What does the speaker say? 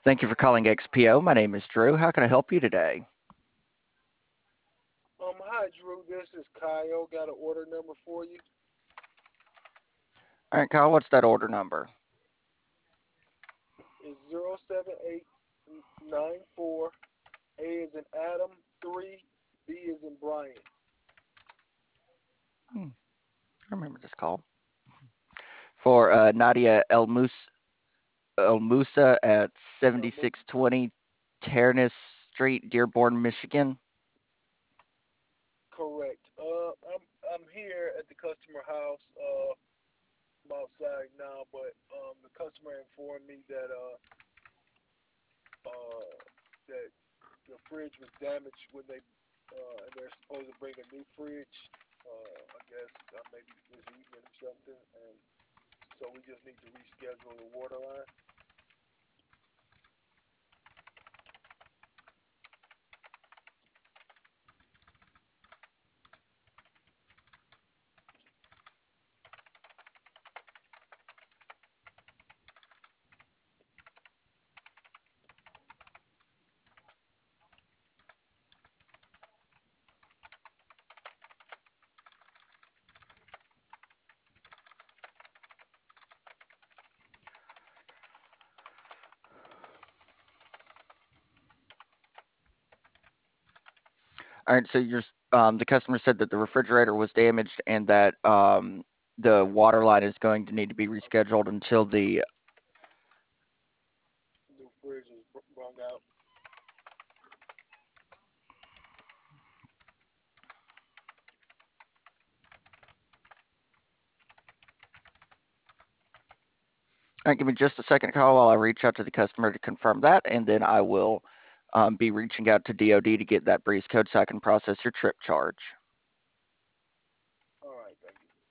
Thank you for calling XPO. My name is Drew. How can I help you today? Hi Drew, this is Kyle. Got an order number for you. All right, Kyle, what's that order number? It's 07894. A is in Adam, 3, B is in Brian. I remember this call. For Nadia El Musa at Elmo. 7620 Terrace Street, Dearborn, Michigan. Correct. I'm here at the customer house. I'm outside now, but the customer informed me that the fridge was damaged when and they're supposed to bring a new fridge. I guess maybe this evening or something, and so we just need to reschedule the water line. All right, so the customer said that the refrigerator was damaged and that the water line is going to need to be rescheduled until the. New fridge is brung out. All right, give me just a second, Kyle, while I reach out to the customer to confirm that, and then I will be reaching out to DoD to get that breeze code so I can process your trip charge. All right, thank you.